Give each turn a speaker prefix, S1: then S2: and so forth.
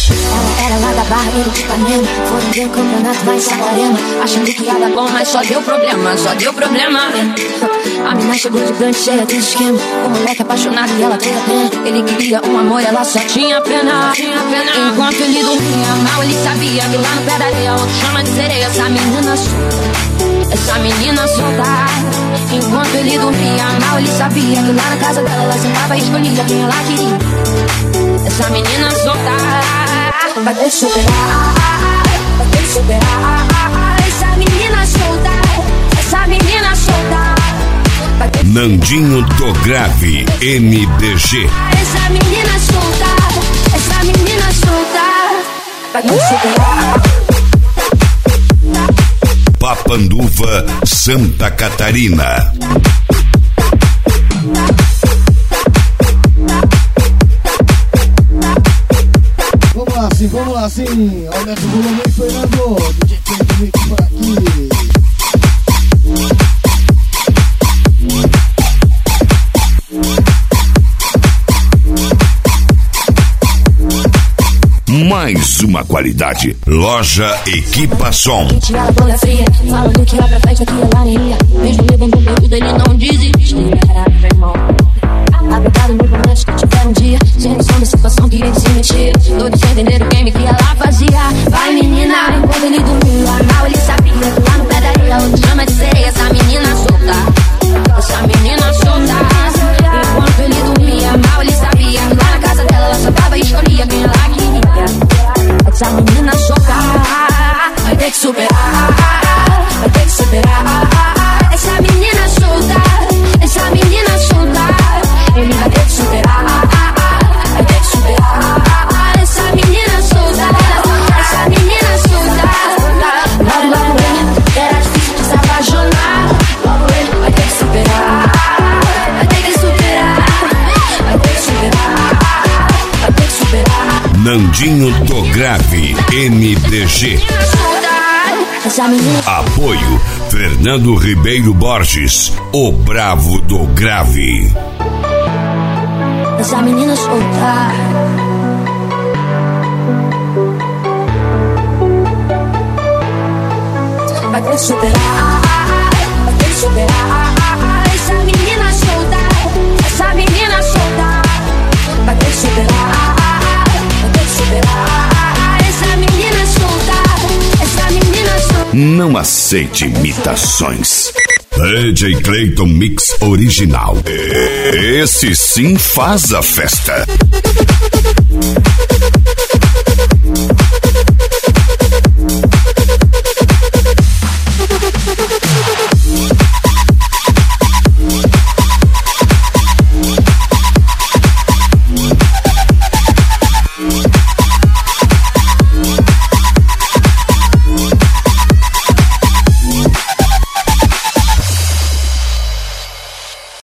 S1: Ela era lá da Barra, ele de Ipanema. Foram ver o campeonato lá em Saquarema, achando que ia dar bom, mas só deu problema, só deu problema. A mina chegou de grande, cheia de esquema. O moleque apaixonado e ela toda pena. Ele queria um amor, ela só tinha pena. Enquanto ele dormia mal, ele sabia que lá no pé da areia outro chama de sereia. Essa menina solta, essa menina solta. Enquanto ele dormia mal, ele sabia que lá na casa dela ela sentava e escolhia quem ela queria. Essa menina solta vai ter que superar, vai ter que superar. Essa menina solta, essa menina solta.
S2: Nandinho do Grave, MDG.
S1: Essa menina solta, essa menina solta. Vai ter que superar.
S2: Papanduva, Santa Catarina.
S3: Vamos lá sim. Olha o volume, Fernando. DJ Cleito Mix por aqui.
S2: Mais uma qualidade. Loja Equipa Som.
S1: Falando que ia pra frente, aqui ela nem ia. Mesmo levando o período, ele não desistia. Apegado no romance que tiver um dia, sem noção da situação que ele se metia. Todos sem entender o game que ela fazia. Vai menina, enquanto ele dormia mal, ele sabia que lá no pé da areia outro chama de sereia. Essa menina solta, essa menina solta. Enquanto ele dormia mal, ele sabia que lá na casa dela ela sentava e escolhia quem ela queria. Essa menina solta vai ter que superar, vai ter que superar. Essa menina solta, essa menina solta. Ele vai ter que superar, vai ter que superar. Essa menina solta, essa menina solta. Logo ele, era difícil de se apaixonar. Logo ele vai ter que superar, vai ter que superar, vai ter que superar, vai ter que superar.
S2: Nandinho do Grave, MDG. Apoio Fernando Ribeiro Borges, o Bravo do Grave.
S1: Essa menina solta. Vai ter que superar, vai ter que superar. Essa menina solta, essa menina solta. Vai ter que superar, vai ter que superar. Essa menina solta, essa menina solta.
S2: Não aceite imitações. DJ Cleito Mix original. Esse sim faz a festa.